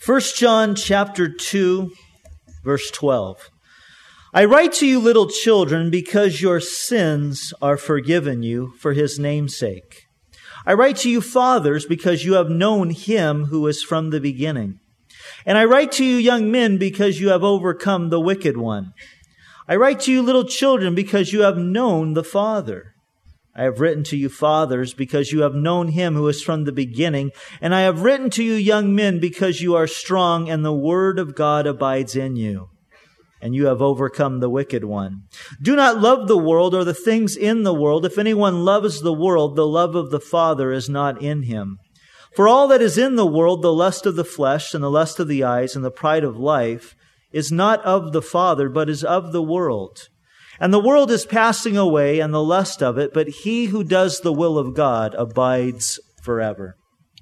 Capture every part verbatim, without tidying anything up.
First John chapter two, verse twelve. I write to you, little children, because your sins are forgiven you for his name's sake. I write to you, fathers, because you have known him who is from the beginning. And I write to you, young men, because you have overcome the wicked one. I write to you, little children, because you have known the Father. I have written to you, fathers, because you have known him who is from the beginning. And I have written to you, young men, because you are strong and the word of God abides in you. And you have overcome the wicked one. Do not love the world or the things in the world. If anyone loves the world, the love of the Father is not in him. For all that is in the world, the lust of the flesh and the lust of the eyes and the pride of life, is not of the Father, but is of the world. And the world is passing away and the lust of it, but he who does the will of God abides forever.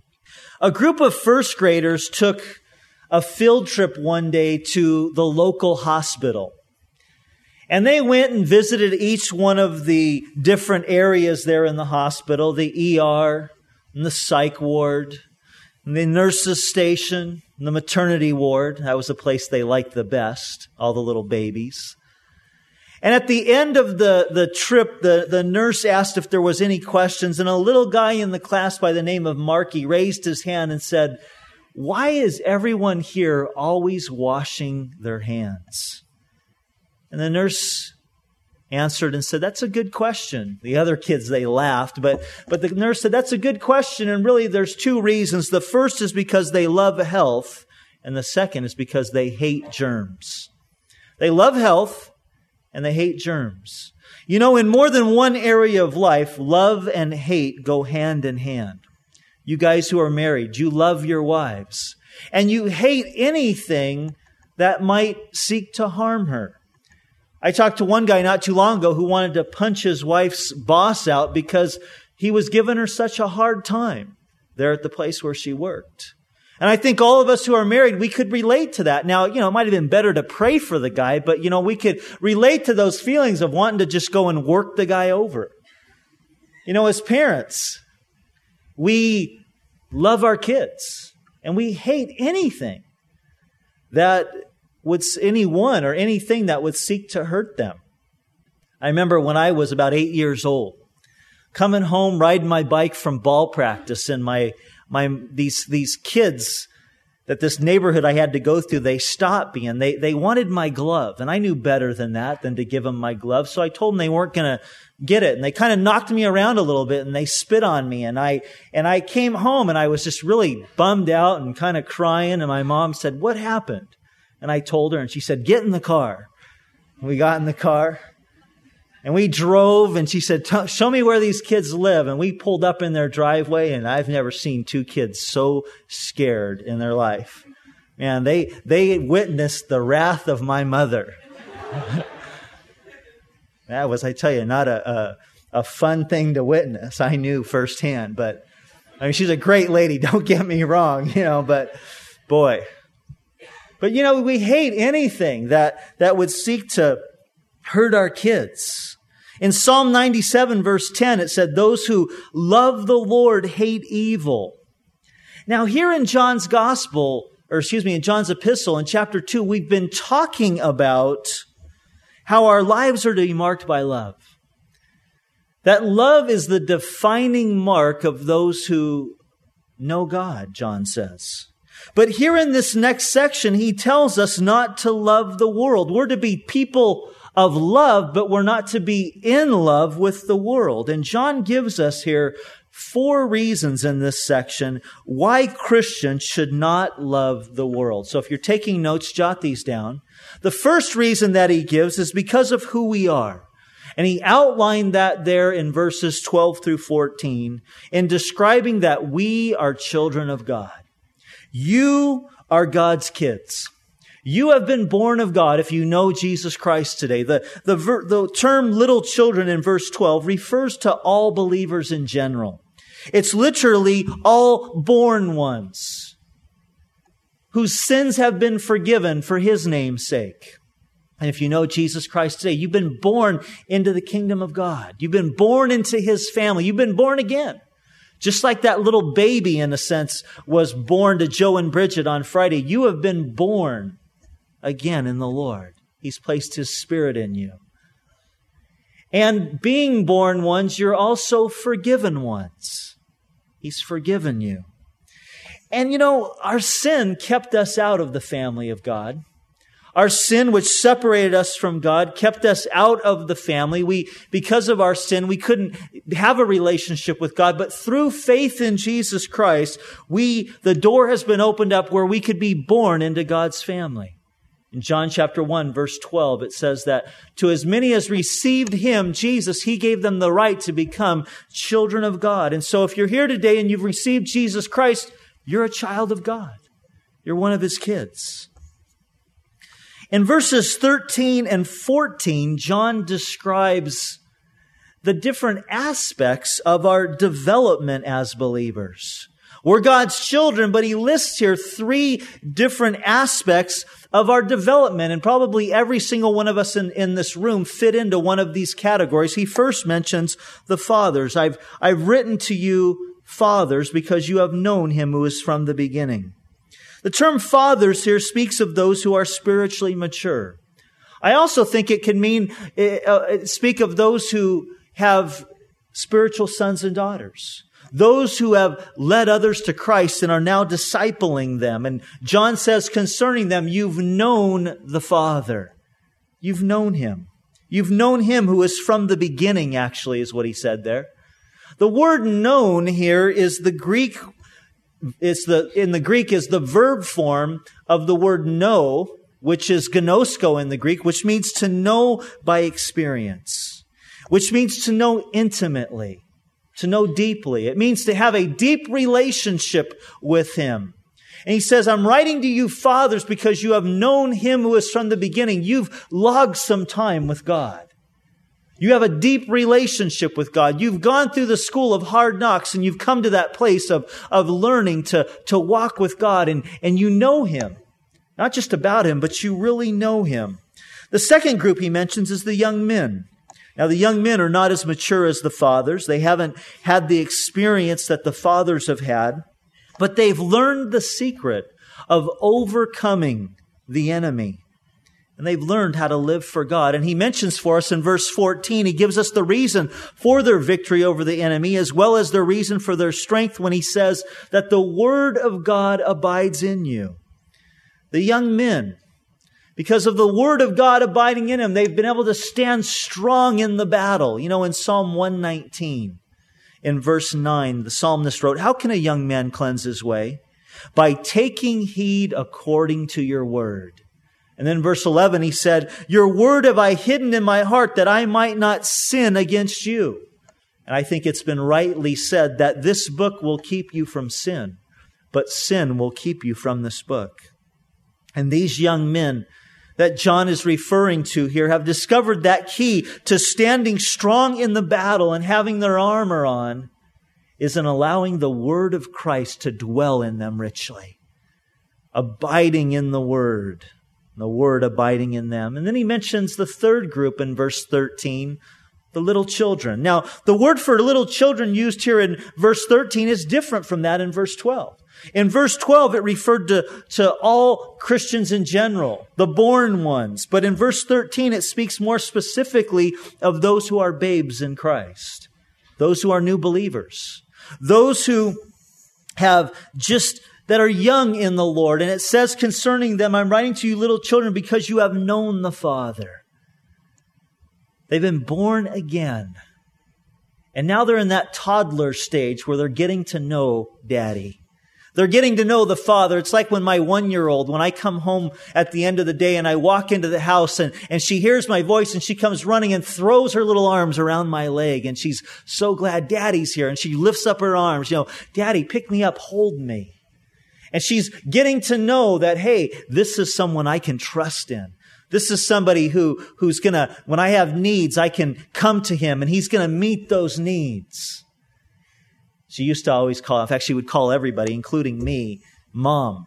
A group of first graders took a field trip one day to the local hospital. And they went and visited each one of the different areas there in the hospital, the E R, and the psych ward, and the nurses' station, and the maternity ward. That was the place they liked the best, all the little babies. And at the end of the, the trip, the, the nurse asked if there was any questions, and a little guy in the class by the name of Marky raised his hand and said, "Why is everyone here always washing their hands?" And the nurse answered and said, "That's a good question." The other kids, they laughed, but, but the nurse said, "That's a good question, and really there's two reasons. The first is because they love health, and the second is because they hate germs." They love health, and they hate germs. You know, in more than one area of life, love and hate go hand in hand. You guys who are married, you love your wives, and you hate anything that might seek to harm her. I talked to one guy not too long ago who wanted to punch his wife's boss out because he was giving her such a hard time there at the place where she worked. And I think all of us who are married, we could relate to that. Now, you know, it might have been better to pray for the guy, but, you know, we could relate to those feelings of wanting to just go and work the guy over. You know, as parents, we love our kids, and we hate anything that would, anyone or anything that would seek to hurt them. I remember when I was about eight years old, coming home, riding my bike from ball practice, and my my these these kids that this neighborhood I had to go through, they stopped me, and they they wanted my glove, and I knew better than that than to give them my glove, so I told them they weren't going to get it, and they kind of knocked me around a little bit, and they spit on me, and I and I came home, and I was just really bummed out and kind of crying, and my mom said, "What happened?" And I told her, and she said, "Get in the car." And we got in the car, and we drove, and she said, "Show me where these kids live." And we pulled up in their driveway, and I've never seen two kids so scared in their life. Man, they they witnessed the wrath of my mother. That was, I tell you, not a, a a fun thing to witness. I knew firsthand, but I mean, she's a great lady. Don't get me wrong, you know. But boy, but you know, we hate anything that that would seek to hurt our kids. In Psalm ninety-seven, verse ten, it said, "Those who love the Lord hate evil." Now, here in John's gospel, or excuse me, in John's epistle, in chapter two, we've been talking about how our lives are to be marked by love. That love is the defining mark of those who know God, John says. But here in this next section, he tells us not to love the world. We're to be people of love, but we're not to be in love with the world. And John gives us here four reasons in this section why Christians should not love the world. So if you're taking notes, jot these down. The first reason that he gives is because of who we are. And he outlined that there in verses twelve through fourteen in describing that we are children of God. You are God's kids. You have been born of God if you know Jesus Christ today. The, the, the term little children in verse twelve refers to all believers in general. It's literally all born ones whose sins have been forgiven for his name's sake. And if you know Jesus Christ today, you've been born into the kingdom of God. You've been born into his family. You've been born again. Just like that little baby, in a sense, was born to Joe and Bridget on Friday, you have been born again in the Lord. He's placed His Spirit in you. And being born ones, you're also forgiven ones. He's forgiven you. And you know, our sin kept us out of the family of God. Our sin, which separated us from God, kept us out of the family. We, because of our sin, we couldn't have a relationship with God. But through faith in Jesus Christ, we, the door has been opened up where we could be born into God's family. In John chapter one, verse twelve, it says that to as many as received Him, Jesus, He gave them the right to become children of God. And so if you're here today and you've received Jesus Christ, you're a child of God. You're one of His kids. In verses thirteen and fourteen, John describes the different aspects of our development as believers. We're God's children, but he lists here three different aspects of our development, and probably every single one of us in, in this room fit into one of these categories. He first mentions the fathers. I've, I've written to you, fathers, because you have known Him who is from the beginning. The term fathers here speaks of those who are spiritually mature. I also think it can mean, uh, speak of those who have spiritual sons and daughters. Those who have led others to Christ and are now discipling them. And John says concerning them, you've known the Father. You've known Him. You've known Him who is from the beginning, actually, is what he said there. The word known here is the Greek It's the, in the Greek is the verb form of the word know, which is gnosko in the Greek, which means to know by experience, which means to know intimately, to know deeply. It means to have a deep relationship with Him. And he says, I'm writing to you, fathers, because you have known Him who is from the beginning. You've logged some time with God. You have a deep relationship with God. You've gone through the school of hard knocks and you've come to that place of, of learning to, to walk with God, and, and you know Him. Not just about Him, but you really know Him. The second group he mentions is the young men. Now, the young men are not as mature as the fathers. They haven't had the experience that the fathers have had, but they've learned the secret of overcoming the enemy. And they've learned how to live for God. And he mentions for us in verse fourteen, he gives us the reason for their victory over the enemy, as well as the reason for their strength, when he says that the Word of God abides in you. The young men, because of the Word of God abiding in them, they've been able to stand strong in the battle. You know, in Psalm one nineteen, in verse nine, the psalmist wrote, how can a young man cleanse his way? By taking heed according to your word. And then verse eleven, he said, your word have I hidden in my heart that I might not sin against you. And I think it's been rightly said that this book will keep you from sin, but sin will keep you from this book. And these young men that John is referring to here have discovered that key to standing strong in the battle and having their armor on is in allowing the word of Christ to dwell in them richly, abiding in the word. The Word abiding in them. And then he mentions the third group in verse thirteen, the little children. Now, the word for little children used here in verse thirteen is different from that in verse twelve. In verse twelve, it referred to, to all Christians in general, the born ones. But in verse thirteen, it speaks more specifically of those who are babes in Christ, those who are new believers, those who have just that are young in the Lord. And it says concerning them, I'm writing to you little children because you have known the Father. They've been born again. And now they're in that toddler stage where they're getting to know Daddy. They're getting to know the Father. It's like when my one-year-old, when I come home at the end of the day and I walk into the house and, and she hears my voice and she comes running and throws her little arms around my leg. And she's so glad Daddy's here. And she lifts up her arms, you know, Daddy, pick me up, hold me. And she's getting to know that, hey, this is someone I can trust in. This is somebody who, who's going to, when I have needs, I can come to him and he's going to meet those needs. She used to always call, in fact, she would call everybody, including me, Mom.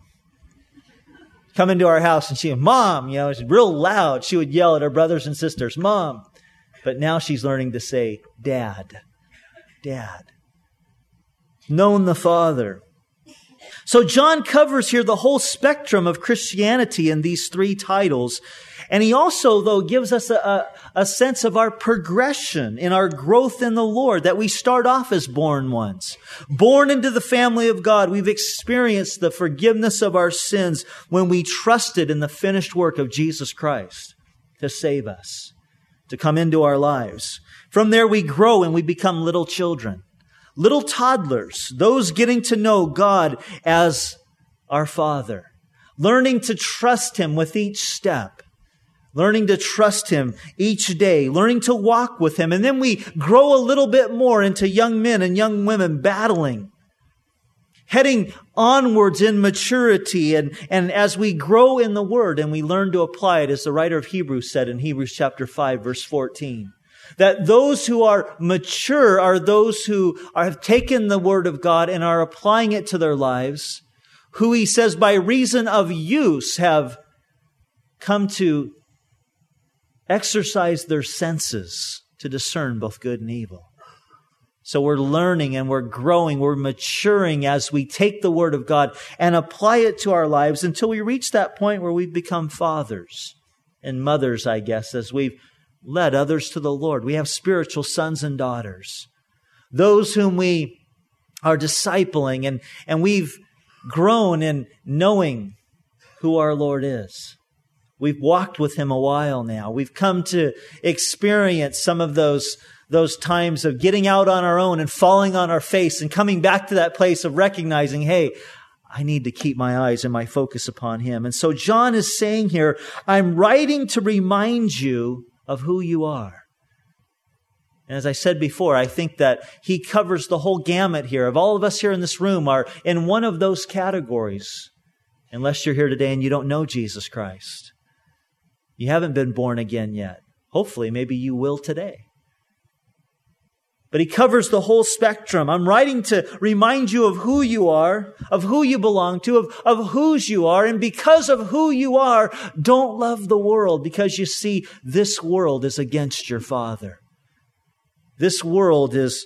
Come into our house and she would, Mom, you know, it's real loud. She would yell at her brothers and sisters, Mom. But now she's learning to say, Dad, Dad. known the Father. So John covers here the whole spectrum of Christianity in these three titles. And he also, though, gives us a, a, a sense of our progression in our growth in the Lord, that we start off as born ones. Born into the family of God, we've experienced the forgiveness of our sins when we trusted in the finished work of Jesus Christ to save us, to come into our lives. From there we grow and we become little children. Little toddlers, those getting to know God as our Father, learning to trust Him with each step, learning to trust Him each day, learning to walk with Him. And then we grow a little bit more into young men and young women battling, heading onwards in maturity. And, and as we grow in the Word and we learn to apply it, as the writer of Hebrews said in Hebrews chapter five, verse fourteen, that those who are mature are those who are, have taken the Word of God and are applying it to their lives, who he says by reason of use have come to exercise their senses to discern both good and evil. So we're learning and we're growing, we're maturing as we take the Word of God and apply it to our lives until we reach that point where we've become fathers and mothers, I guess, as we've led others to the Lord. We have spiritual sons and daughters, those whom we are discipling, and, and we've grown in knowing who our Lord is. We've walked with Him a while now. We've come to experience some of those, those times of getting out on our own and falling on our face and coming back to that place of recognizing, hey, I need to keep my eyes and my focus upon Him. And so John is saying here, I'm writing to remind you of who you are. And as I said before, I think that he covers the whole gamut here. Of all of us here in this room are in one of those categories, unless you're here today and you don't know Jesus Christ. You haven't been born again yet. Hopefully, maybe you will today. But he covers the whole spectrum. I'm writing to remind you of who you are, of who you belong to, of, of whose you are. And because of who you are, don't love the world, because you see, this world is against your Father. This world is,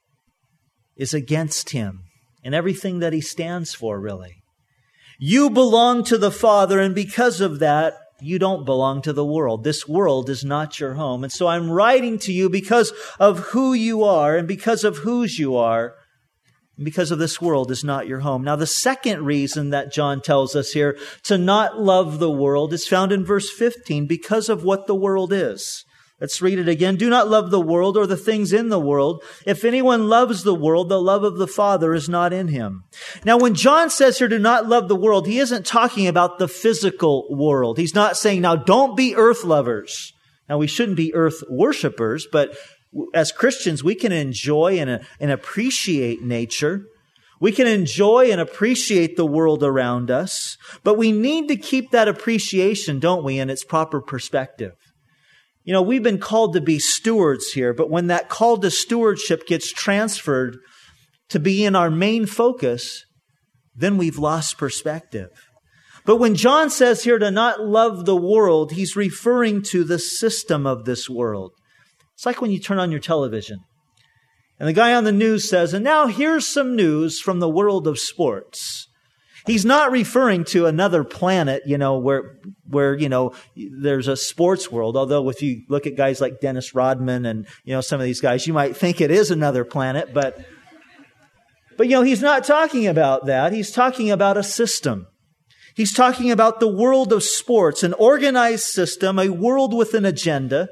is against Him and everything that He stands for, really. You belong to the Father, and because of that, you don't belong to the world. This world is not your home. And so I'm writing to you because of who you are and because of whose you are, and because of this world is not your home. Now, the second reason that John tells us here to not love the world is found in verse fifteen, because of what the world is. Let's read it again. Do not love the world or the things in the world. If anyone loves the world, the love of the Father is not in him. Now, when John says here, do not love the world, he isn't talking about the physical world. He's not saying, now don't be earth lovers. Now, we shouldn't be earth worshipers, but as Christians, we can enjoy and, and appreciate nature. We can enjoy and appreciate the world around us, but we need to keep that appreciation, don't we, in its proper perspective. You know, we've been called to be stewards here, but when that call to stewardship gets transferred to be in our main focus, then we've lost perspective. But when John says here to not love the world, he's referring to the system of this world. It's like when you turn on your television and the guy on the news says, and now here's some news from the world of sports. He's not referring to another planet, you know, where, where, you know, there's a sports world. Although if you look at guys like Dennis Rodman and, you know, some of these guys, you might think it is another planet, but, but, you know, he's not talking about that. He's talking about a system. He's talking about the world of sports, an organized system, a world with an agenda.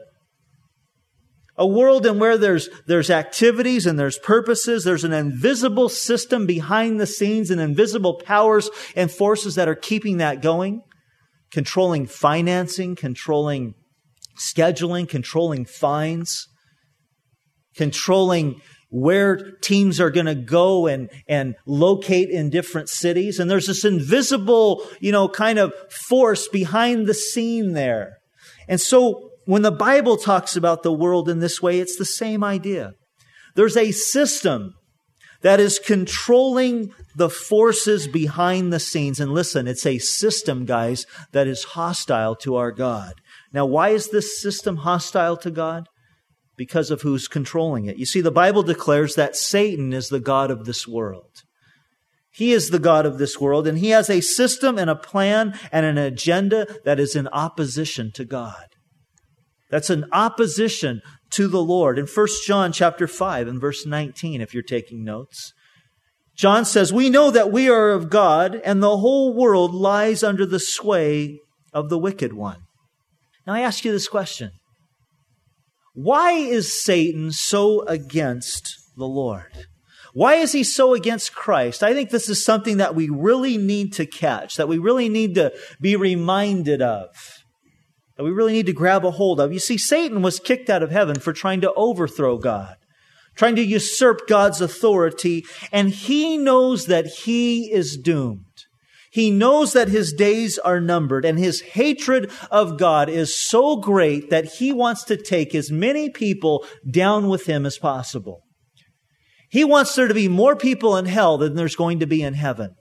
A world in where there's, there's activities and there's purposes. There's an invisible system behind the scenes and invisible powers and forces that are keeping that going. Controlling financing, controlling scheduling, controlling fines, controlling where teams are going to go and, and locate in different cities. And there's this invisible, you know, kind of force behind the scene there. And so when the Bible talks about the world in this way, it's the same idea. There's a system that is controlling the forces behind the scenes. And listen, it's a system, guys, that is hostile to our God. Now, why is this system hostile to God? because of who's controlling it. You see, the Bible declares that Satan is the god of this world. He is the god of this world, and he has a system and a plan and an agenda that is in opposition to God. That's an opposition to the Lord. In First John chapter five and verse nineteen, if you're taking notes, John says, "We know that we are of God, and the whole world lies under the sway of the wicked one." Now I ask you this question. Why is Satan so against the Lord? Why is he so against Christ? I think this is something that we really need to catch, that we really need to be reminded of, that we really need to grab a hold of. You see, Satan was kicked out of heaven for trying to overthrow God, trying to usurp God's authority, and he knows that he is doomed. He knows that his days are numbered, and his hatred of God is so great that he wants to take as many people down with him as possible. He wants there to be more people in hell than there's going to be in heaven.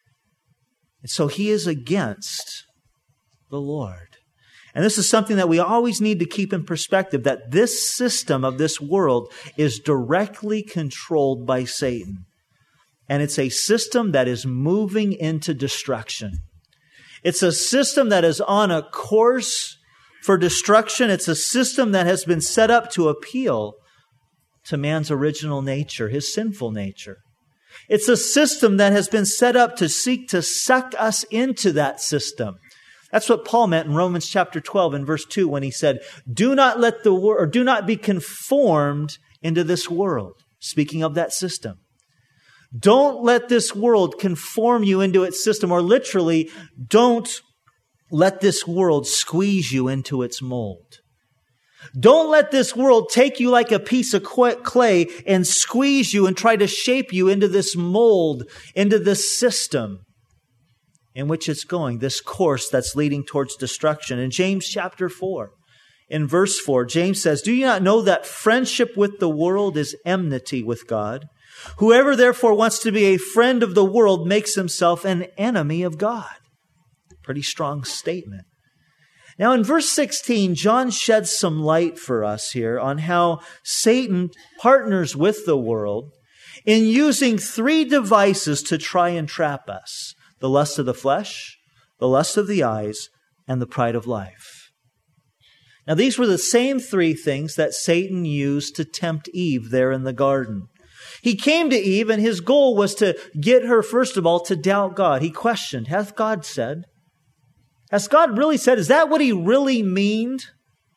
And so he is against the Lord. And this is something that we always need to keep in perspective, that this system of this world is directly controlled by Satan. And it's a system that is moving into destruction. It's a system that is on a course for destruction. It's a system that has been set up to appeal to man's original nature, his sinful nature. It's a system that has been set up to seek to suck us into that system. That's what Paul meant in Romans chapter twelve and verse two when he said, "Do not let the world, or do not be conformed into this world." Speaking of that system. Don't let this world conform you into its system, or literally, don't let this world squeeze you into its mold. Don't let this world take you like a piece of clay and squeeze you and try to shape you into this mold, into this system in which it's going, this course that's leading towards destruction. In James chapter four, in verse four, James says, "Do you not know that friendship with the world is enmity with God? Whoever therefore wants to be a friend of the world makes himself an enemy of God." Pretty strong statement. Now in verse sixteen, John sheds some light for us here on how Satan partners with the world in using three devices to try and trap us: the lust of the flesh, the lust of the eyes, and the pride of life. Now these were the same three things that Satan used to tempt Eve there in the garden. He came to Eve, and his goal was to get her, first of all, to doubt God. He questioned, "Hath God said?" Has God really said? Is that what he really meaned?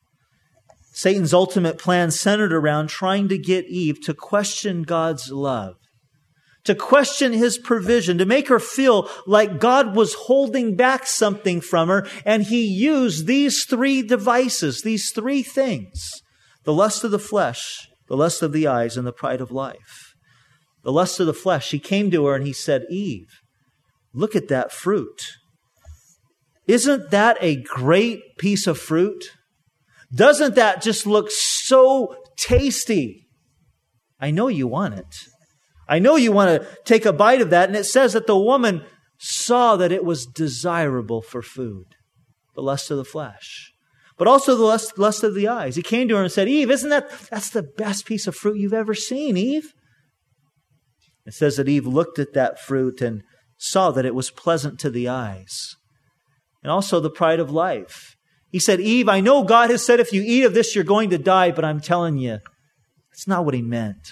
Satan's ultimate plan centered around trying to get Eve to question God's love, to question his provision, to make her feel like God was holding back something from her. And he used these three devices, these three things: the lust of the flesh, the lust of the eyes, and the pride of life. The lust of the flesh. He came to her and he said, "Eve, look at that fruit. Isn't that a great piece of fruit? Doesn't that just look so tasty? I know you want it. I know you want to take a bite of that." And it says that the woman saw that it was desirable for food. The lust of the flesh. But also the lust, lust of the eyes. He came to her and said, "Eve, isn't that, that's the best piece of fruit you've ever seen, Eve?" It says that Eve looked at that fruit and saw that it was pleasant to the eyes. And also the pride of life. He said, "Eve, I know God has said if you eat of this, you're going to die, but I'm telling you, that's not what he meant.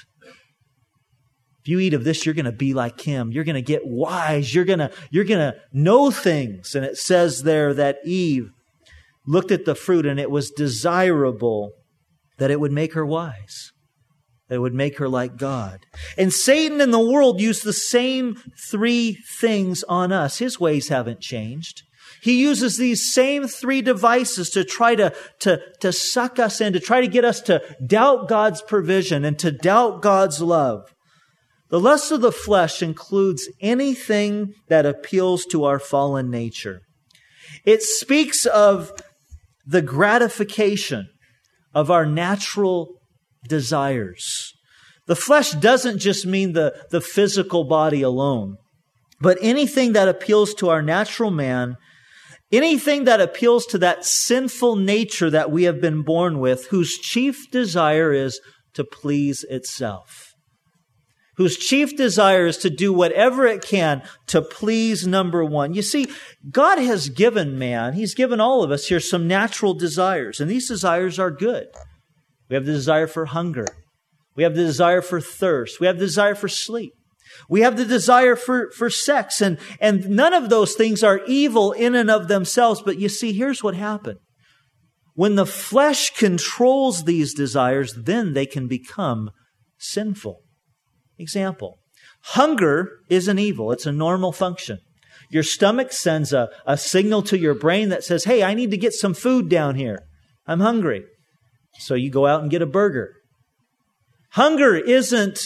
If you eat of this, you're going to be like him. You're going to get wise. You're going to, you're going to know things." And it says there that Eve looked at the fruit and it was desirable that it would make her wise, that it would make her like God. And Satan and the world use the same three things on us. His ways haven't changed. He uses these same three devices to try to, to, to suck us in, to try to get us to doubt God's provision and to doubt God's love. The lust of the flesh includes anything that appeals to our fallen nature. It speaks of the gratification of our natural desires. The flesh doesn't just mean the, the physical body alone, but anything that appeals to our natural man Anything that appeals to that sinful nature that we have been born with, whose chief desire is to please itself. Whose chief desire is to do whatever it can to please number one. You see, God has given man, He's given all of us here some natural desires, and these desires are good. We have the desire for hunger. We have the desire for thirst. We have the desire for sleep. We have the desire for, for sex, and, and none of those things are evil in and of themselves. But you see, here's what happened. When the flesh controls these desires, then they can become sinful. Example, hunger is an evil. It's a normal function. Your stomach sends a, a signal to your brain that says, hey, I need to get some food down here. I'm hungry. So you go out and get a burger. Hunger isn't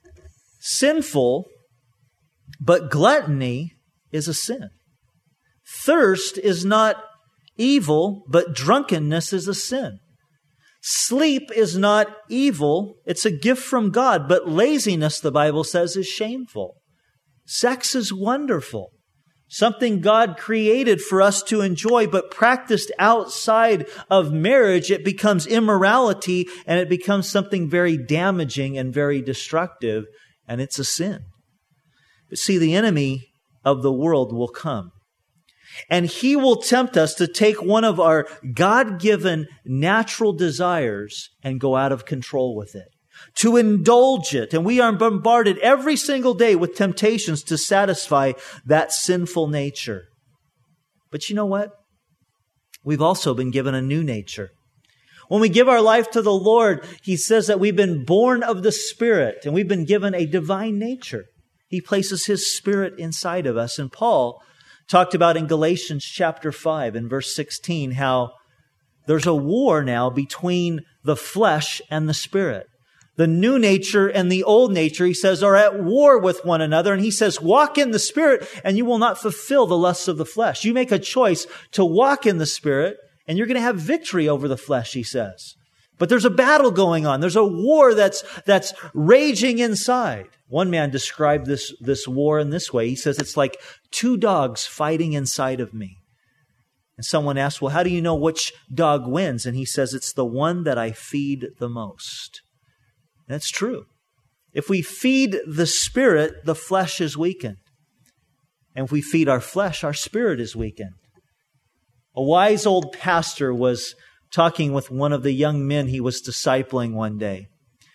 sinful, but gluttony is a sin. Thirst is not evil, but drunkenness is a sin. Sleep is not evil, it's a gift from God, but laziness, the Bible says, is shameful. Sex is wonderful, something God created for us to enjoy, but practiced outside of marriage, it becomes immorality, and it becomes something very damaging and very destructive, and it's a sin. But see, the enemy of the world will come. And he will tempt us to take one of our God-given natural desires and go out of control with it, to indulge it. And we are bombarded every single day with temptations to satisfy that sinful nature. But you know what? We've also been given a new nature. When we give our life to the Lord, He says that we've been born of the Spirit and we've been given a divine nature. He places His Spirit inside of us. And Paul talked about in Galatians chapter five and verse sixteen how there's a war now between the flesh and the Spirit. The new nature and the old nature, he says, are at war with one another. And he says, walk in the Spirit and you will not fulfill the lusts of the flesh. You make a choice to walk in the Spirit and you're going to have victory over the flesh, he says. But there's a battle going on. There's a war that's, that's raging inside. One man described this, this war in this way. He says, it's like two dogs fighting inside of me. And someone asked, well, how do you know which dog wins? And he says, it's the one that I feed the most. That's true. If we feed the Spirit, the flesh is weakened. And if we feed our flesh, our spirit is weakened. A wise old pastor was talking with one of the young men he was discipling one day.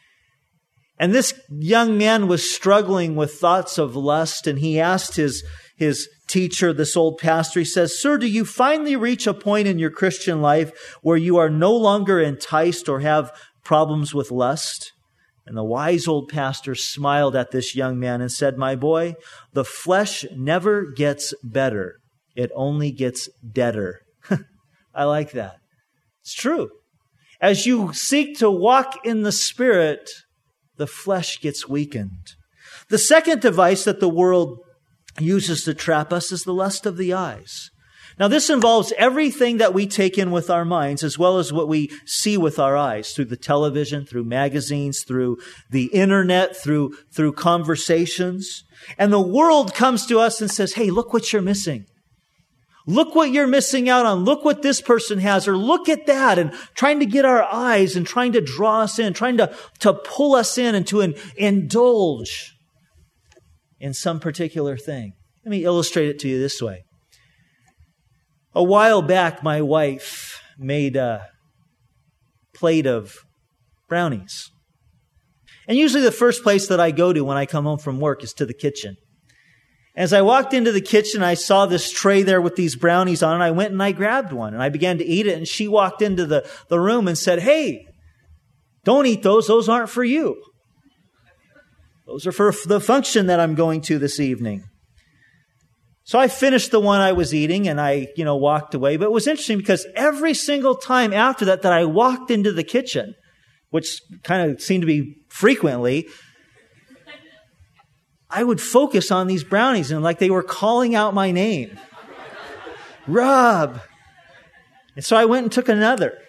And this young man was struggling with thoughts of lust, and he asked his, his teacher, this old pastor, he says, sir, do you finally reach a point in your Christian life where you are no longer enticed or have problems with lust? And the wise old pastor smiled at this young man and said, my boy, the flesh never gets better. It only gets deader. I like that. It's true. As you seek to walk in the Spirit, the flesh gets weakened. The second device that the world uses to trap us is the lust of the eyes. Now, this involves everything that we take in with our minds, as well as what we see with our eyes, through the television, through magazines, through the internet, through, through conversations. And the world comes to us and says, hey, look what you're missing. Look what you're missing out on. Look what this person has, or look at that, and trying to get our eyes and trying to draw us in, trying to, to pull us in and to in, indulge in some particular thing. Let me illustrate it to you this way. A while back, my wife made a plate of brownies. And usually the first place that I go to when I come home from work is to the kitchen. As I walked into the kitchen, I saw this tray there with these brownies on it. I went and I grabbed one and I began to eat it. And she walked into the, the room and said, hey, don't eat those. Those aren't for you. Those are for the function that I'm going to this evening. So I finished the one I was eating and I, you know, walked away. But it was interesting because every single time after that, that I walked into the kitchen, which kind of seemed to be frequently, I would focus on these brownies and like they were calling out my name. Rob. And so I went and took another.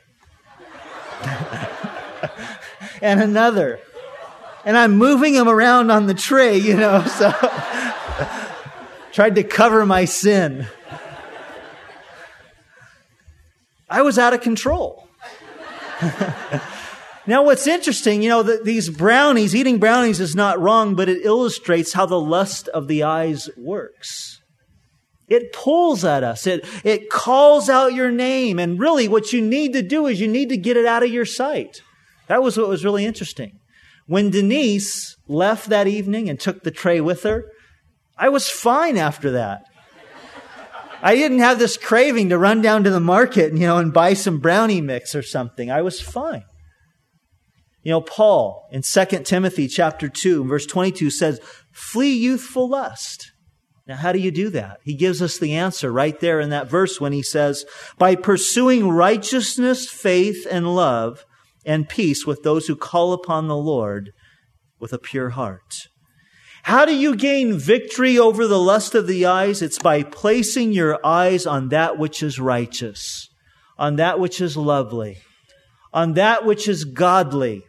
and another. And I'm moving them around on the tray, you know, so tried to cover my sin. I was out of control. Now, what's interesting, you know, that these brownies, eating brownies is not wrong, but it illustrates how the lust of the eyes works. It pulls at us. It, it calls out your name. And really what you need to do is you need to get it out of your sight. That was what was really interesting. When Denise left that evening and took the tray with her, I was fine after that. I didn't have this craving to run down to the market and, you know, and buy some brownie mix or something. I was fine. You know, Paul in Second Timothy chapter two, verse twenty-two says, flee youthful lust. Now, how do you do that? He gives us the answer right there in that verse when he says, by pursuing righteousness, faith, and love, and peace with those who call upon the Lord with a pure heart. How do you gain victory over the lust of the eyes? It's by placing your eyes on that which is righteous, on that which is lovely, on that which is godly.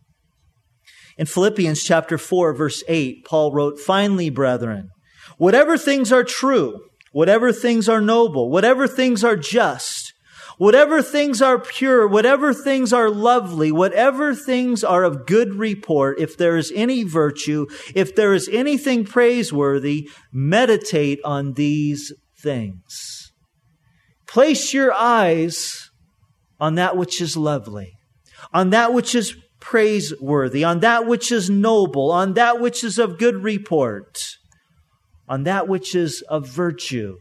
In Philippians chapter four, verse eight, Paul wrote, finally, brethren, whatever things are true, whatever things are noble, whatever things are just, whatever things are pure, whatever things are lovely, whatever things are of good report, if there is any virtue, if there is anything praiseworthy, meditate on these things. Place your eyes on that which is lovely, on that which is praiseworthy, on that which is noble, on that which is of good report, on that which is of virtue.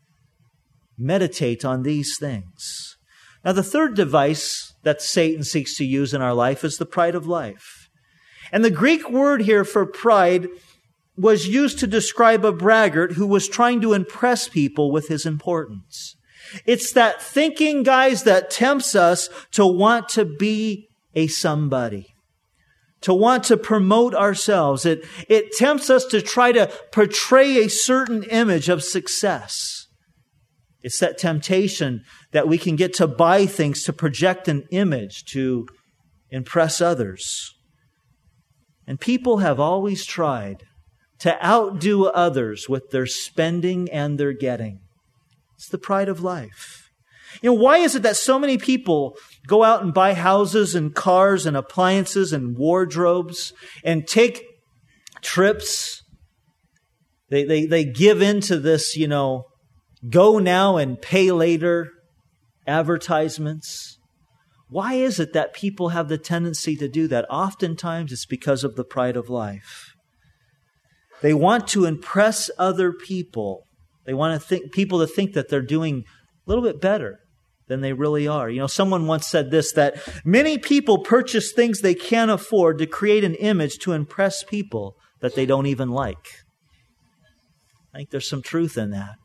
Meditate on these things. Now, the third device that Satan seeks to use in our life is the pride of life. And the Greek word here for pride was used to describe a braggart who was trying to impress people with his importance. It's that thinking, guys, that tempts us to want to be a somebody, to want to promote ourselves. It, it tempts us to try to portray a certain image of success. It's that temptation that we can get to buy things to project an image to impress others. And people have always tried to outdo others with their spending and their getting. It's the pride of life. You know, why is it that so many people go out and buy houses and cars and appliances and wardrobes and take trips? They, they, they give into this, you know, go now and pay later advertisements. Why is it that people have the tendency to do that? Oftentimes it's because of the pride of life. They want to impress other people. They want to think people to think that they're doing a little bit better than they really are. You know, someone once said this, that many people purchase things they can't afford to create an image to impress people that they don't even like. I think there's some truth in that.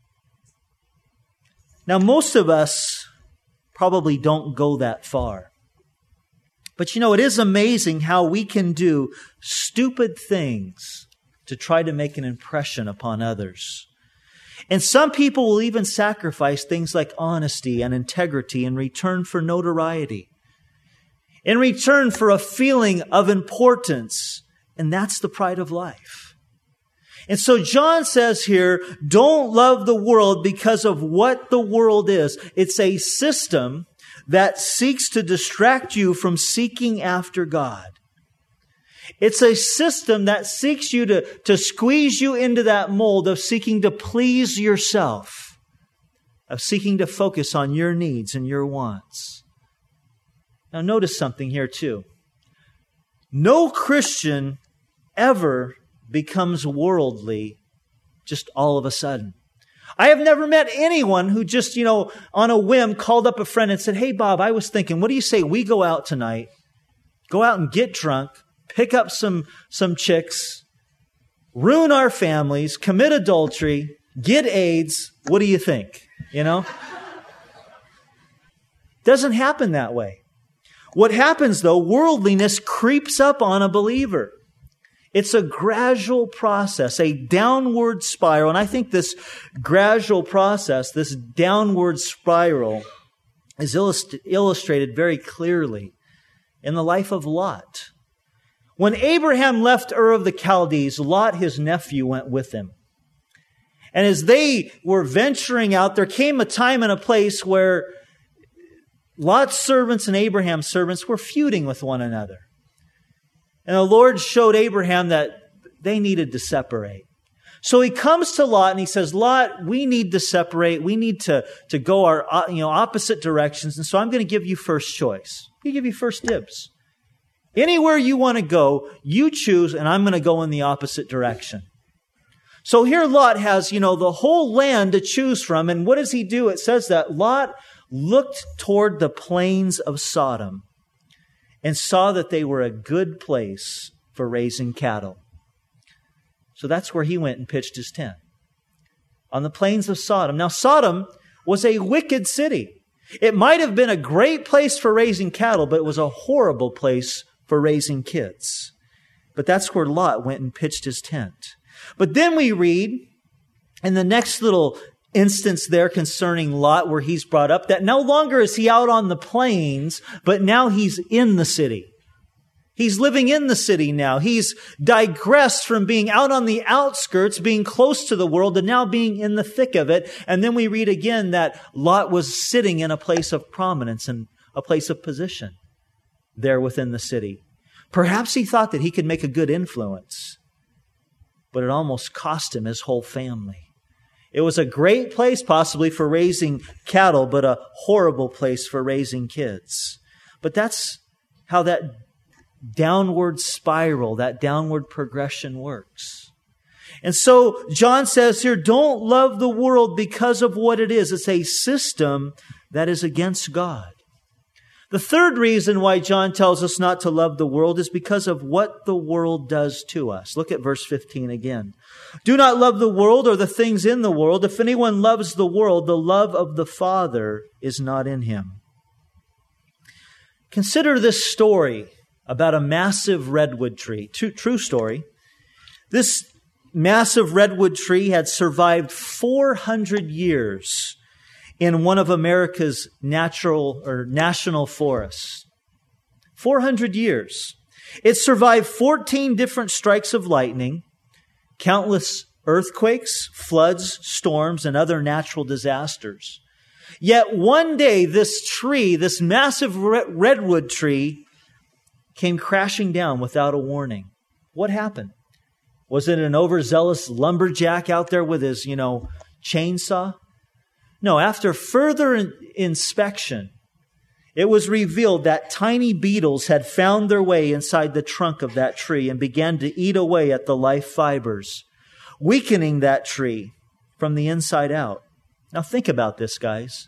Now, most of us probably don't go that far. But you know, it is amazing how we can do stupid things to try to make an impression upon others. And some people will even sacrifice things like honesty and integrity in return for notoriety, in return for a feeling of importance. And that's the pride of life. And so John says here, don't love the world because of what the world is. It's a system that seeks to distract you from seeking after God. It's a system that seeks you to, to squeeze you into that mold of seeking to please yourself, of seeking to focus on your needs and your wants. Now notice something here too. No Christian ever becomes worldly just all of a sudden. I have never met anyone who just, you know, on a whim called up a friend and said, hey, Bob, I was thinking, what do you say we go out tonight, go out and get drunk, pick up some, some chicks, ruin our families, commit adultery, get AIDS. What do you think? You know? Doesn't happen that way. What happens though, worldliness creeps up on a believer. It's a gradual process, a downward spiral. And I think this gradual process, this downward spiral, is illust- illustrated very clearly in the life of Lot. When Abraham left Ur of the Chaldees, Lot, his nephew, went with him. And as they were venturing out, there came a time and a place where Lot's servants and Abraham's servants were feuding with one another. And the Lord showed Abraham that they needed to separate. So he comes to Lot and he says, Lot, we need to separate. We need to, to go our you know opposite directions. And so I'm going to give you first choice. I give you first dibs. Anywhere you want to go, you choose, and I'm going to go in the opposite direction. So here Lot has, you know, the whole land to choose from. And what does he do? It says that Lot looked toward the plains of Sodom and saw that they were a good place for raising cattle. So that's where he went and pitched his tent, on the plains of Sodom. Now, Sodom was a wicked city. It might have been a great place for raising cattle, but it was a horrible place for raising kids. But that's where Lot went and pitched his tent. But then we read in the next little instance there concerning Lot, where he's brought up, that no longer is he out on the plains, but now he's in the city. He's living in the city now. He's digressed from being out on the outskirts, being close to the world, to now being in the thick of it. And then we read again that Lot was sitting in a place of prominence and a place of position there within the city. Perhaps he thought that he could make a good influence, but it almost cost him his whole family. It was a great place possibly for raising cattle, but a horrible place for raising kids. But that's how that downward spiral, that downward progression works. And so John says here, don't love the world because of what it is. It's a system that is against God. The third reason why John tells us not to love the world is because of what the world does to us. Look at verse fifteen again. Do not love the world or the things in the world. If anyone loves the world, the love of the Father is not in him. Consider this story about a massive redwood tree. True, true story. This massive redwood tree had survived four hundred years in one of America's natural or national forests. four hundred years. It survived fourteen different strikes of lightning, countless earthquakes, floods, storms, and other natural disasters. Yet one day, this tree, this massive redwood tree, came crashing down without a warning. What happened? Was it an overzealous lumberjack out there with his, you know, chainsaw? No, after further in- inspection, it was revealed that tiny beetles had found their way inside the trunk of that tree and began to eat away at the life fibers, weakening that tree from the inside out. Now think about this, guys.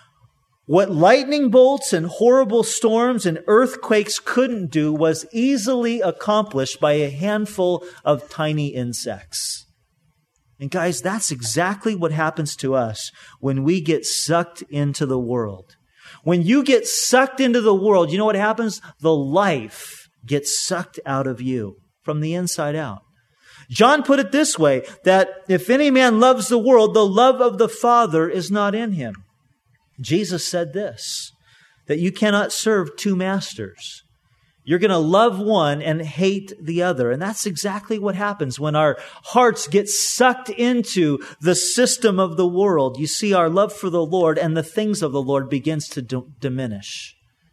What lightning bolts and horrible storms and earthquakes couldn't do was easily accomplished by a handful of tiny insects. And guys, that's exactly what happens to us when we get sucked into the world. When you get sucked into the world, you know what happens? The life gets sucked out of you from the inside out. John put it this way, that if any man loves the world, the love of the Father is not in him. Jesus said this, that you cannot serve two masters. You're going to love one and hate the other. And that's exactly what happens when our hearts get sucked into the system of the world. You see, our love for the Lord and the things of the Lord begins to d- diminish.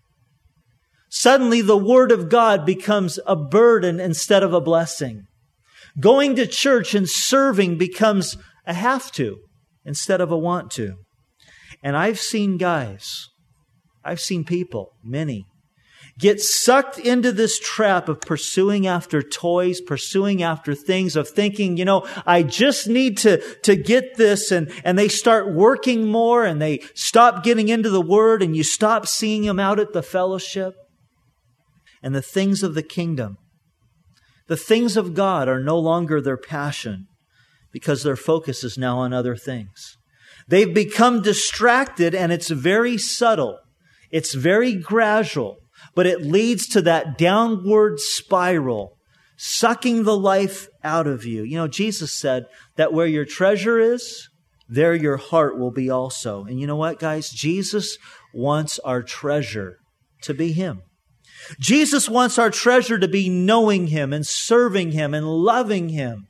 Suddenly, the Word of God becomes a burden instead of a blessing. Going to church and serving becomes a have to instead of a want to. And I've seen guys, I've seen people, many, get sucked into this trap of pursuing after toys, pursuing after things, of thinking, you know, I just need to, to get this. And, and they start working more and they stop getting into the Word and you stop seeing them out at the fellowship. And the things of the kingdom, the things of God are no longer their passion because their focus is now on other things. They've become distracted, and it's very subtle. It's very gradual, but it leads to that downward spiral, sucking the life out of you. You know, Jesus said that where your treasure is, there your heart will be also. And you know what, guys? Jesus wants our treasure to be Him. Jesus wants our treasure to be knowing Him and serving Him and loving Him.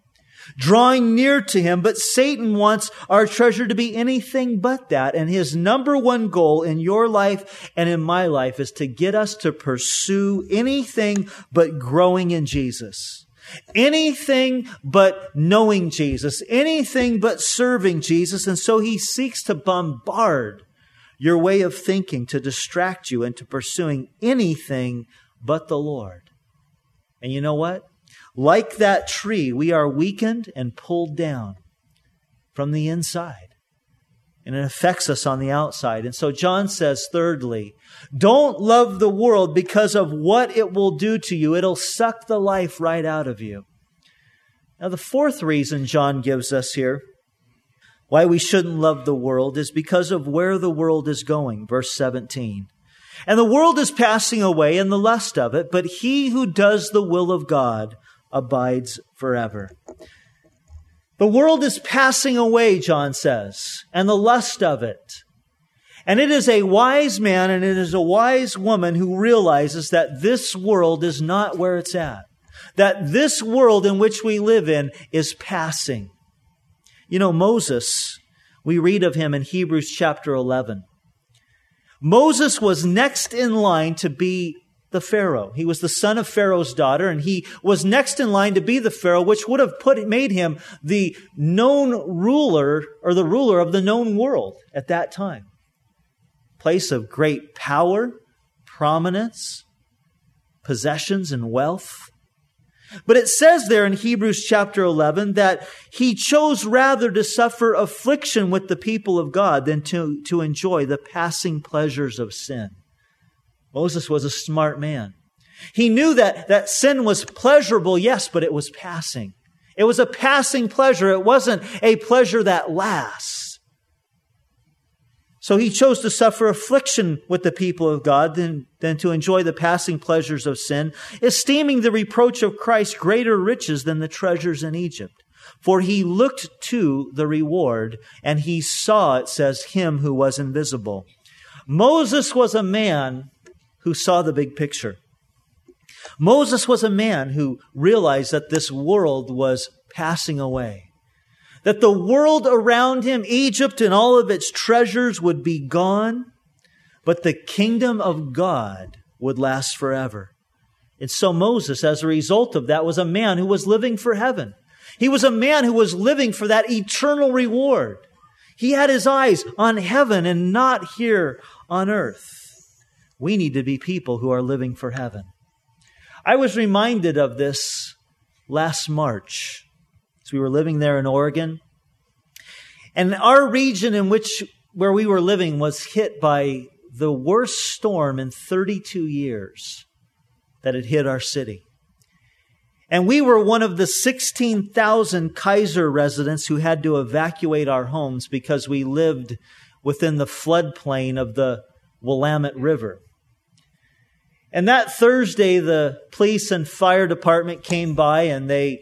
drawing near to Him. But Satan wants our treasure to be anything but that. And his number one goal in your life and in my life is to get us to pursue anything but growing in Jesus. Anything but knowing Jesus. Anything but serving Jesus. And so he seeks to bombard your way of thinking, to distract you into pursuing anything but the Lord. And you know what? Like that tree, we are weakened and pulled down from the inside. And it affects us on the outside. And so John says, thirdly, don't love the world because of what it will do to you. It'll suck the life right out of you. Now, the fourth reason John gives us here why we shouldn't love the world is because of where the world is going. Verse seventeen. And the world is passing away and the lust of it, but he who does the will of God abides forever. The world is passing away, John says, and the lust of it. And it is a wise man and it is a wise woman who realizes that this world is not where it's at. That this world in which we live in is passing. You know, Moses, we read of him in Hebrews chapter eleven. Moses was next in line to be the Pharaoh. He was the son of Pharaoh's daughter, and he was next in line to be the Pharaoh, which would have put made him the known ruler, or the ruler of the known world at that time. Place of great power, prominence, possessions, and wealth. But it says there in Hebrews chapter eleven that he chose rather to suffer affliction with the people of God than to, to enjoy the passing pleasures of sin. Moses was a smart man. He knew that, that sin was pleasurable, yes, but it was passing. It was a passing pleasure. It wasn't a pleasure that lasts. So he chose to suffer affliction with the people of God than, than to enjoy the passing pleasures of sin, esteeming the reproach of Christ greater riches than the treasures in Egypt. For he looked to the reward, and he saw, it says, him who was invisible. Moses was a man who saw the big picture. Moses was a man who realized that this world was passing away. That the world around him, Egypt and all of its treasures, would be gone, but the kingdom of God would last forever. And so Moses, as a result of that, was a man who was living for heaven. He was a man who was living for that eternal reward. He had his eyes on heaven and not here on earth. We need to be people who are living for heaven. I was reminded of this last March. So we were living there in Oregon. And our region in which, where we were living was hit by the worst storm in thirty-two years that had hit our city. And we were one of the sixteen thousand Kaiser residents who had to evacuate our homes because we lived within the floodplain of the Willamette River. And that Thursday, the police and fire department came by and they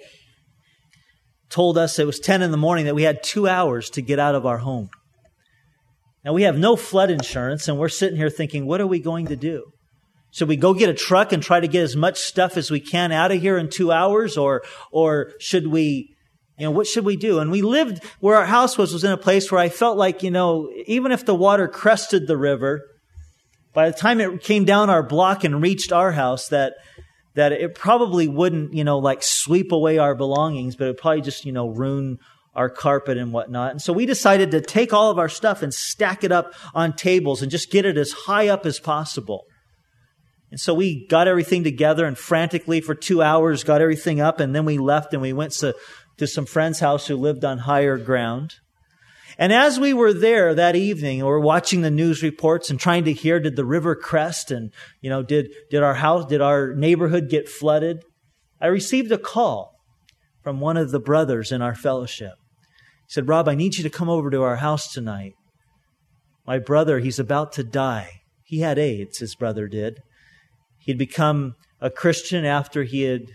told us it was ten in the morning that we had two hours to get out of our home. Now, we have no flood insurance, and we're sitting here thinking, what are we going to do? Should we go get a truck and try to get as much stuff as we can out of here in two hours? Or, or should we, you know, what should we do? And we lived where our house was, was in a place where I felt like, you know, even if the water crested the river, by the time it came down our block and reached our house, that that it probably wouldn't, you know, like sweep away our belongings, but it would probably just, you know, ruin our carpet and whatnot. And so we decided to take all of our stuff and stack it up on tables and just get it as high up as possible. And so we got everything together and frantically for two hours got everything up, and then we left and we went to, to some friend's house who lived on higher ground. And as we were there that evening, we were watching the news reports and trying to hear, did the river crest? And, you know, did, did our house, did our neighborhood get flooded? I received a call from one of the brothers in our fellowship. He said, Rob, I need you to come over to our house tonight. My brother, he's about to die. He had AIDS, his brother did. He'd become a Christian after he had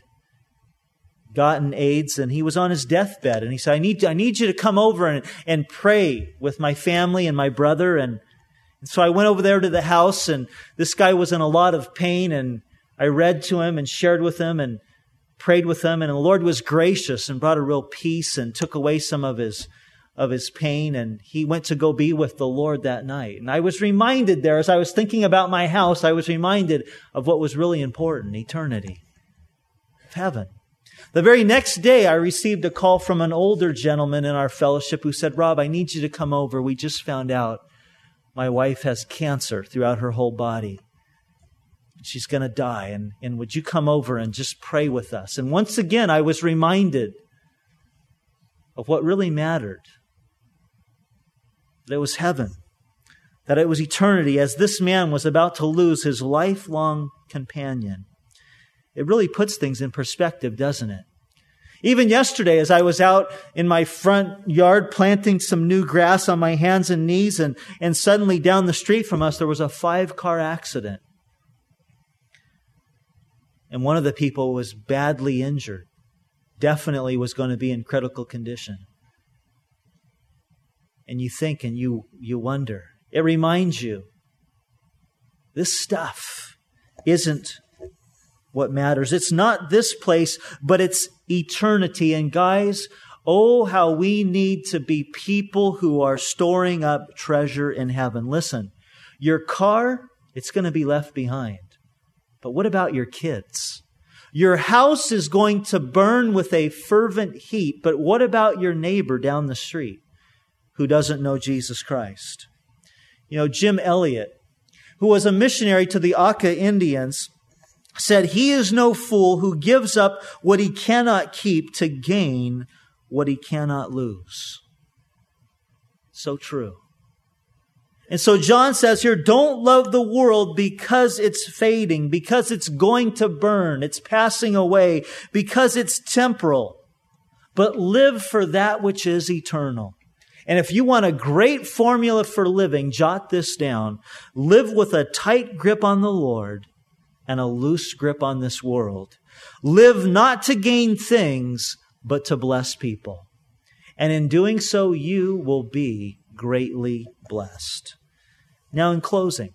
gotten AIDS, and he was on his deathbed. And he said, I need, I need you to come over and, and pray with my family and my brother. And, and so I went over there to the house, and this guy was in a lot of pain, and I read to him and shared with him and prayed with him, and the Lord was gracious and brought a real peace and took away some of his of his pain, and he went to go be with the Lord that night. And I was reminded there, as I was thinking about my house, I was reminded of what was really important, eternity, of heaven. The very next day, I received a call from an older gentleman in our fellowship who said, Rob, I need you to come over. We just found out my wife has cancer throughout her whole body. She's going to die, and, and would you come over and just pray with us? And once again, I was reminded of what really mattered. That it was heaven, that it was eternity, as this man was about to lose his lifelong companion. It really puts things in perspective, doesn't it? Even yesterday, as I was out in my front yard planting some new grass on my hands and knees, and, and suddenly down the street from us, there was a five-car accident. And one of the people was badly injured, definitely was going to be in critical condition. And you think and you, you wonder. It reminds you, this stuff isn't what matters. It's not this place, but it's eternity. And guys, oh, how we need to be people who are storing up treasure in heaven. Listen, your car, it's going to be left behind. But what about your kids? Your house is going to burn with a fervent heat, but what about your neighbor down the street who doesn't know Jesus Christ? You know, Jim Elliot, who was a missionary to the Auca Indians, said, he is no fool who gives up what he cannot keep to gain what he cannot lose. So true. And so John says here, don't love the world because it's fading, because it's going to burn, it's passing away, because it's temporal, but live for that which is eternal. And if you want a great formula for living, jot this down. Live with a tight grip on the Lord and a loose grip on this world. Live not to gain things, but to bless people. And in doing so, you will be greatly blessed. Now, in closing,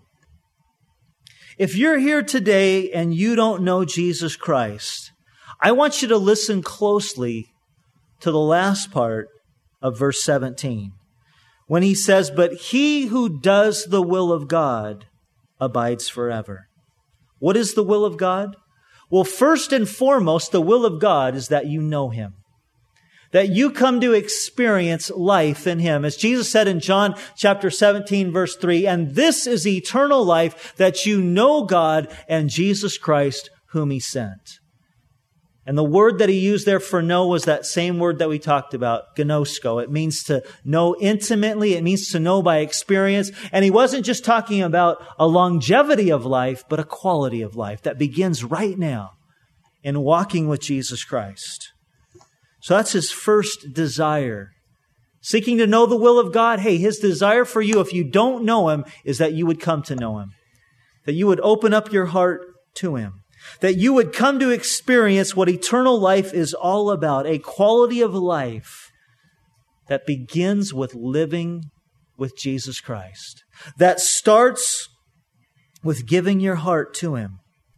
if you're here today and you don't know Jesus Christ, I want you to listen closely to the last part of verse seventeen, when he says, but he who does the will of God abides forever. What is the will of God? Well, first and foremost, the will of God is that you know Him, that you come to experience life in Him. As Jesus said in John chapter seventeen, verse three, and this is eternal life, that you know God and Jesus Christ, whom He sent. And the word that He used there for know was that same word that we talked about, gnosko. It means to know intimately. It means to know by experience. And He wasn't just talking about a longevity of life, but a quality of life that begins right now in walking with Jesus Christ. So that's His first desire. Seeking to know the will of God. Hey, His desire for you, if you don't know Him, is that you would come to know Him. That you would open up your heart to Him. That you would come to experience what eternal life is all about. A quality of life that begins with living with Jesus Christ. That starts with giving your heart to Him.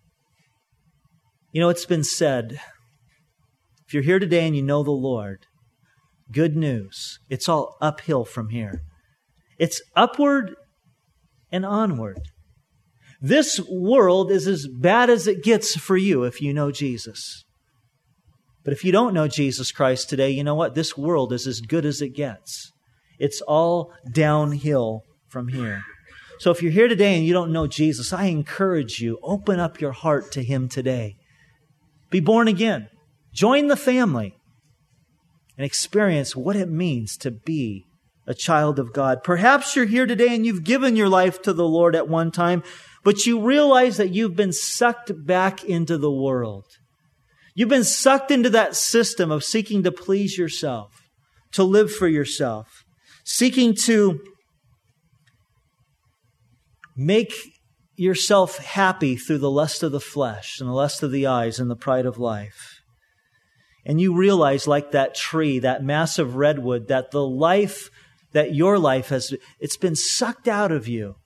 You know, it's been said, if you're here today and you know the Lord, good news. It's all uphill from here. It's upward and onward. This world is as bad as it gets for you if you know Jesus. But if you don't know Jesus Christ today, you know what? This world is as good as it gets. It's all downhill from here. So if you're here today and you don't know Jesus, I encourage you, open up your heart to Him today. Be born again. Join the family and experience what it means to be a child of God. Perhaps you're here today and you've given your life to the Lord at one time, but you realize that you've been sucked back into the world. You've been sucked into that system of seeking to please yourself, to live for yourself, seeking to make yourself happy through the lust of the flesh and the lust of the eyes and the pride of life. And you realize, like that tree, that massive redwood, that the life, that your life has, it's been sucked out of you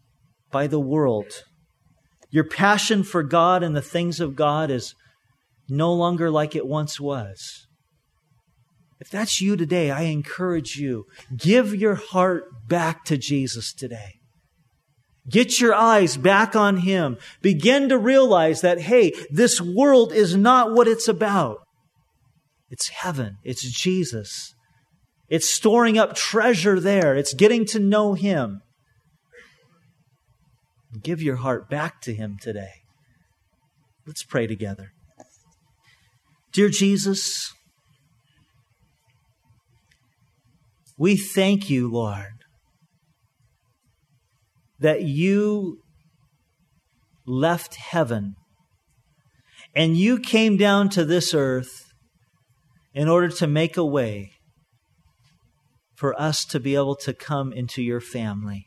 by the world. Your passion for God and the things of God is no longer like it once was. If that's you today, I encourage you, give your heart back to Jesus today. Get your eyes back on Him. Begin to realize that, hey, this world is not what it's about. It's heaven. It's Jesus. It's storing up treasure there. It's getting to know Him. Give your heart back to Him today. Let's pray together. Dear Jesus, we thank You, Lord, that You left heaven and You came down to this earth in order to make a way for us to be able to come into Your family.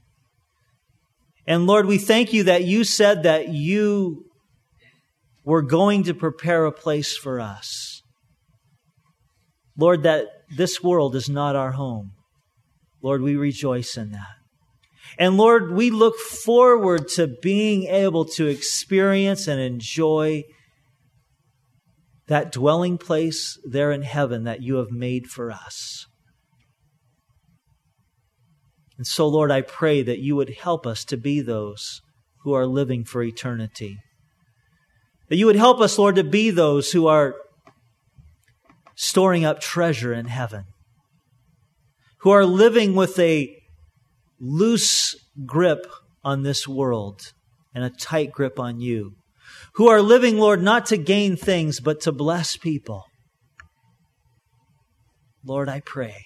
And Lord, we thank You that You said that You were going to prepare a place for us. Lord, that this world is not our home. Lord, we rejoice in that. And Lord, we look forward to being able to experience and enjoy that dwelling place there in heaven that You have made for us. And so, Lord, I pray that You would help us to be those who are living for eternity. That You would help us, Lord, to be those who are storing up treasure in heaven, who are living with a loose grip on this world and a tight grip on You, who are living, Lord, not to gain things, but to bless people. Lord, I pray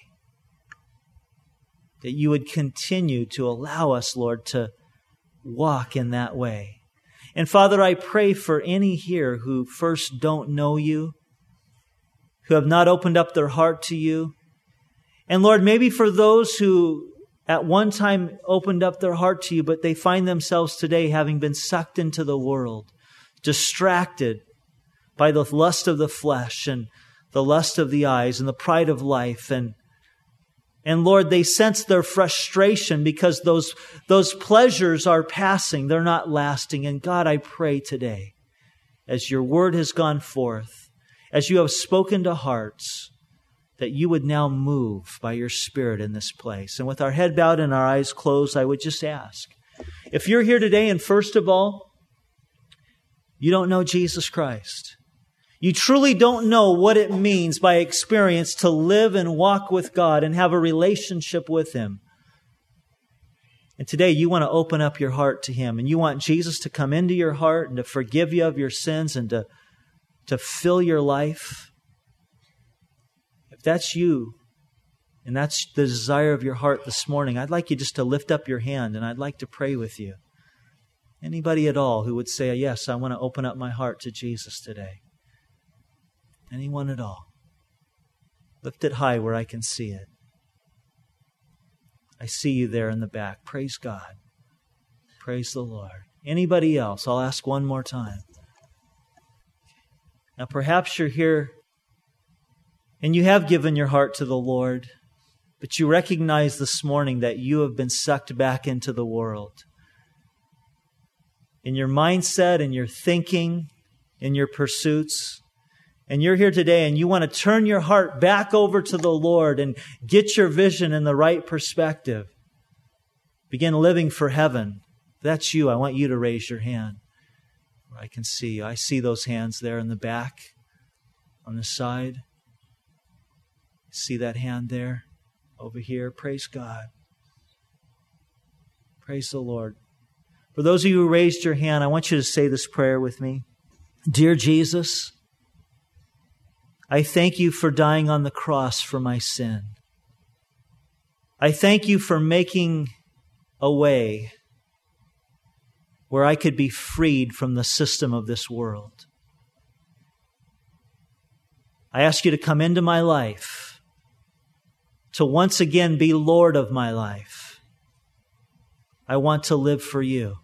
that You would continue to allow us, Lord, to walk in that way. And Father, I pray for any here who first don't know You, who have not opened up their heart to You. And Lord, maybe for those who at one time opened up their heart to You, but they find themselves today having been sucked into the world, distracted by the lust of the flesh and the lust of the eyes and the pride of life. And, and Lord, they sense their frustration because those, those pleasures are passing. They're not lasting. And God, I pray today, as Your word has gone forth, as You have spoken to hearts, that You would now move by Your Spirit in this place. And with our head bowed and our eyes closed, I would just ask, if you're here today and first of all, you don't know Jesus Christ, you truly don't know what it means by experience to live and walk with God and have a relationship with Him. And today you want to open up your heart to Him and you want Jesus to come into your heart and to forgive you of your sins and to, to fill your life. If that's you and that's the desire of your heart this morning, I'd like you just to lift up your hand and I'd like to pray with you. Anybody at all who would say, yes, I want to open up my heart to Jesus today. Anyone at all? Lift it high where I can see it. I see you there in the back. Praise God. Praise the Lord. Anybody else? I'll ask one more time. Now perhaps you're here and you have given your heart to the Lord, but you recognize this morning that you have been sucked back into the world. In your mindset, in your thinking, in your pursuits. And you're here today and you want to turn your heart back over to the Lord and get your vision in the right perspective. Begin living for heaven. If that's you, I want you to raise your hand. I can see you. I see those hands there in the back, on the side. See that hand there? Over here. Praise God. Praise the Lord. For those of you who raised your hand, I want you to say this prayer with me. Dear Jesus, I thank You for dying on the cross for my sin. I thank You for making a way where I could be freed from the system of this world. I ask You to come into my life, to once again be Lord of my life. I want to live for You.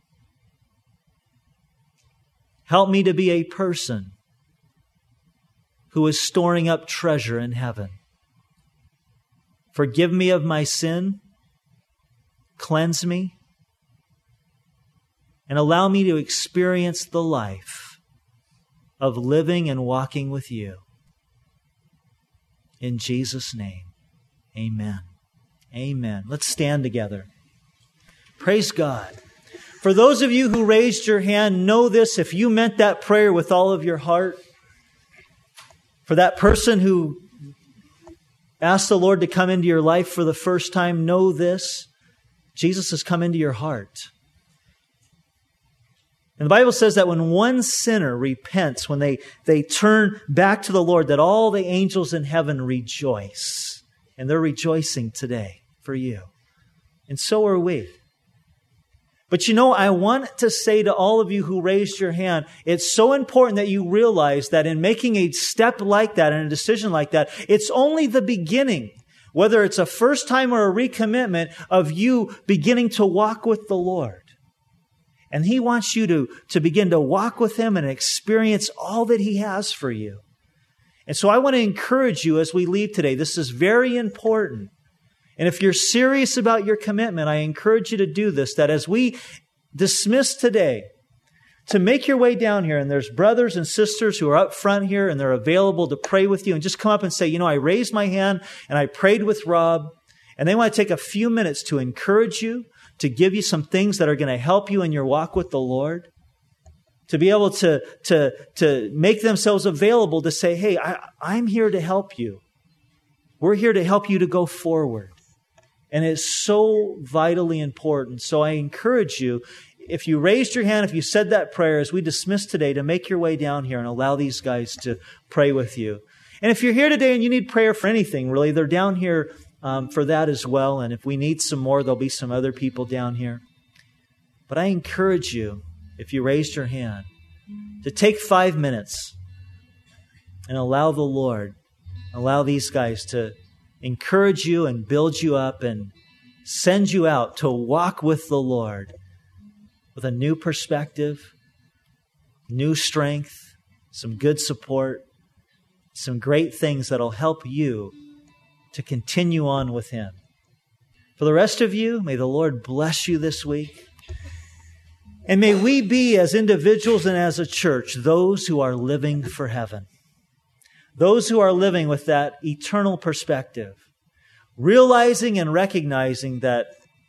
Help me to be a person who is storing up treasure in heaven. Forgive me of my sin, cleanse me, and allow me to experience the life of living and walking with you. In Jesus' name, amen. Amen. Let's stand together. Praise God. For those of you who raised your hand, know this, if you meant that prayer with all of your heart, for that person who asked the Lord to come into your life for the first time, know this, Jesus has come into your heart. And the Bible says that when one sinner repents, when they, they turn back to the Lord, that all the angels in heaven rejoice. And they're rejoicing today for you. And so are we. But you know, I want to say to all of you who raised your hand, it's so important that you realize that in making a step like that and a decision like that, it's only the beginning, whether it's a first time or a recommitment, of you beginning to walk with the Lord. And He wants you to, to begin to walk with Him and experience all that He has for you. And so I want to encourage you as we leave today. This is very important. And if you're serious about your commitment, I encourage you to do this, that as we dismiss today, to make your way down here, and there's brothers and sisters who are up front here and they're available to pray with you, and just come up and say, you know, I raised my hand and I prayed with Rob, and they want to take a few minutes to encourage you, to give you some things that are going to help you in your walk with the Lord, to be able to, to, to make themselves available to say, hey, I, I'm here to help you. We're here to help you to go forward. And it's so vitally important. So I encourage you, if you raised your hand, if you said that prayer as we dismiss today, to make your way down here and allow these guys to pray with you. And if you're here today and you need prayer for anything, really, they're down here um, for that as well. And if we need some more, there'll be some other people down here. But I encourage you, if you raised your hand, to take five minutes and allow the Lord, allow these guys to encourage you and build you up and send you out to walk with the Lord with a new perspective, new strength, some good support, some great things that'll help you to continue on with Him. For the rest of you, may the Lord bless you this week. And may we be, as individuals and as a church, those who are living for heaven. Those who are living with that eternal perspective, realizing and recognizing that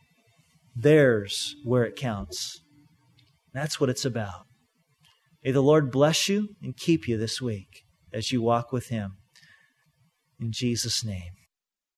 there's where it counts. That's what it's about. May the Lord bless you and keep you this week as you walk with Him. In Jesus' name.